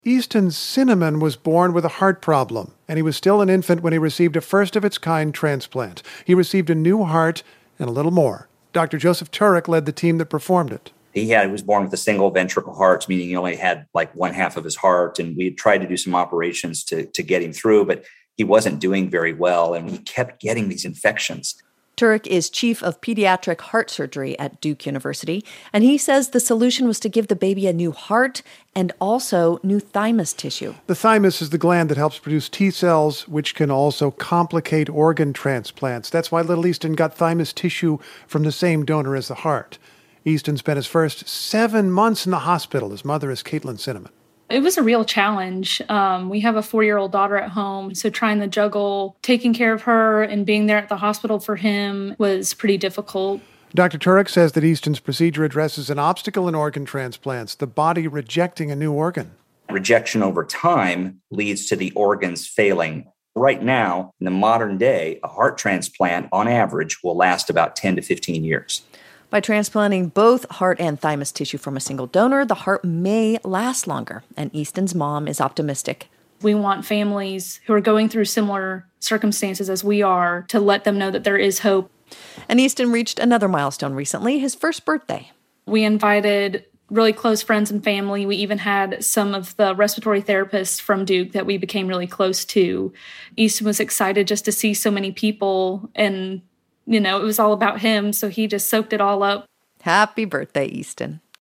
Easton Cinnamon was born with a heart problem, and he was still an infant when he received a first-of-its-kind transplant. He received a new heart and a little more. Dr. Joseph Turek led the team that performed it. He was born with a single ventricle heart, meaning he only had like one half of his heart, and we had tried to do some operations to get him through, but he wasn't doing very well, and he kept getting these infections. Turek is chief of pediatric heart surgery at Duke University, and he says the solution was to give the baby a new heart and also new thymus tissue. The thymus is the gland that helps produce T cells, which can also complicate organ transplants. That's why little Easton got thymus tissue from the same donor as the heart. Easton spent his first 7 months in the hospital. His mother is Caitlin Cinnamon. It was a real challenge. We have a 4-year-old daughter at home, so trying to juggle taking care of her and being there at the hospital for him was pretty difficult. Dr. Turek says that Easton's procedure addresses an obstacle in organ transplants, the body rejecting a new organ. Rejection over time leads to the organs failing. Right now, in the modern day, a heart transplant, on average, will last about 10 to 15 years. By transplanting both heart and thymus tissue from a single donor, the heart may last longer, and Easton's mom is optimistic. We want families who are going through similar circumstances as we are to let them know that there is hope. And Easton reached another milestone recently, his first birthday. We invited really close friends and family. We even had some of the respiratory therapists from Duke that we became really close to. Easton was excited just to see so many people, and it was all about him, so he just soaked it all up. Happy birthday, Easton.